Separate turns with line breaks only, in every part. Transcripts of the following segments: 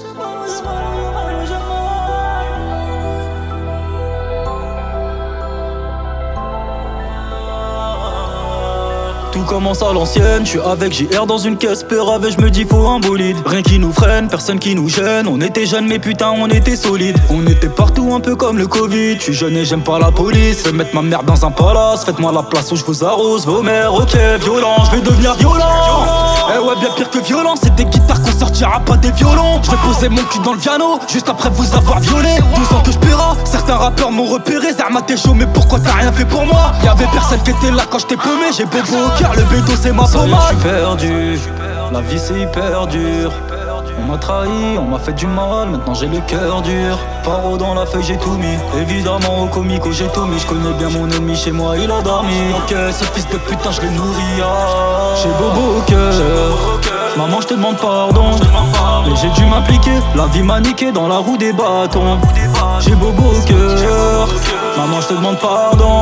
Tout commence à l'ancienne, je suis avec JR dans une caisse Péravé, je me dis faut un bolide. Rien qui nous freine, personne qui nous gêne. On était jeunes mais putain on était solides. On était partout un peu comme le Covid. Je suis jeune et j'aime pas la police. Fais mettre ma mère dans un palace, faites-moi la place où je vous arrose. Vos mères, ok, violent, je vais devenir violent. Eh ouais, bien pire que violent, c'est des guitares qu'on sortira pas des violons. Je vais poser mon cul dans le piano, juste après vous avoir violé. 12 ans que je paiera, certains rappeurs m'ont repéré. Zerma t'es chaud mais pourquoi t'as rien fait pour moi? Y'avait personne qui était là quand je t'ai paumé. J'ai bobo au cœur, le bédo c'est ma pommade. Je suis perdu, la vie c'est hyper dur. On m'a trahi, on m'a fait du mal, maintenant j'ai le cœur dur. Paro dans la feuille, j'ai tout mis. Évidemment au comico j'ai tout mis. Je connais bien mon ennemi, chez moi il a dormi. Ok, ce fils de putain je le nourris. J'ai bobo au cœur. Maman je te demande pardon, mais j'ai dû m'impliquer. La vie m'a niqué dans la roue des bâtons. J'ai bobo au cœur. Maman je te demande pardon.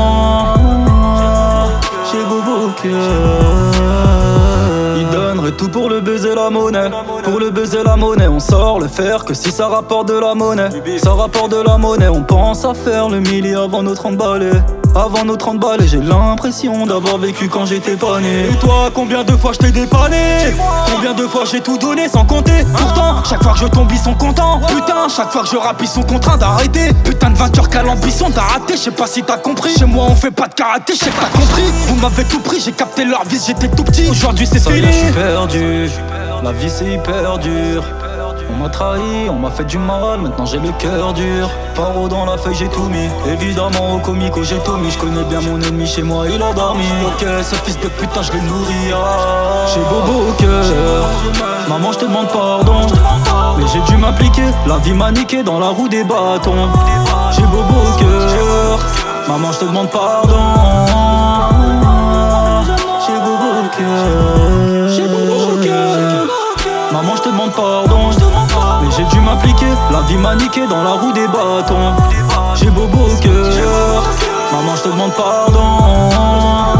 J'ai bobo au cœur. Il donnerait tout pour le baiser la monnaie. Pour le baiser la monnaie, on sort le fer que si ça rapporte de la monnaie. Ça rapporte de la monnaie, on pense à faire le millier avant nos 30 balais. Avant nos 30 balais, j'ai l'impression d'avoir vécu quand j'étais pas né. Et toi, combien de fois je t'ai dépanné? Combien de fois j'ai tout donné sans compter? Pourtant, chaque fois que je tombe, ils sont contents. Putain, chaque fois que je rappe, ils sont contraints d'arrêter. Putain de vainqueur qui a l'ambition d'arrêter. Je sais pas si t'as compris. Chez moi, on fait pas de karaté, je sais que t'as compris. Vous m'avez tout pris, j'ai capté leur vis, j'étais tout petit. Aujourd'hui, c'est fini. Je suis perdu, la vie c'est hyper dur. On m'a trahi, on m'a fait du mal, maintenant j'ai le cœur dur. Paro dans la feuille, j'ai tout mis. Évidemment au comico j'ai tout mis. Je connais bien mon ennemi, chez moi il a dormi. Ok, ce fils de putain je le nourris. J'ai bobo au cœur. Maman je te demande pardon, mais j'ai dû m'impliquer. La vie m'a niqué dans la roue des bâtons. J'ai bobo au cœur. Maman je te demande pardon. J'ai bobo au cœur. J'ai bobo au cœur. Maman je te demande pardon, mais j'ai dû m'impliquer. La vie m'a niqué dans la roue des bâtons. J'ai bobo au cœur. Maman je te demande pardon.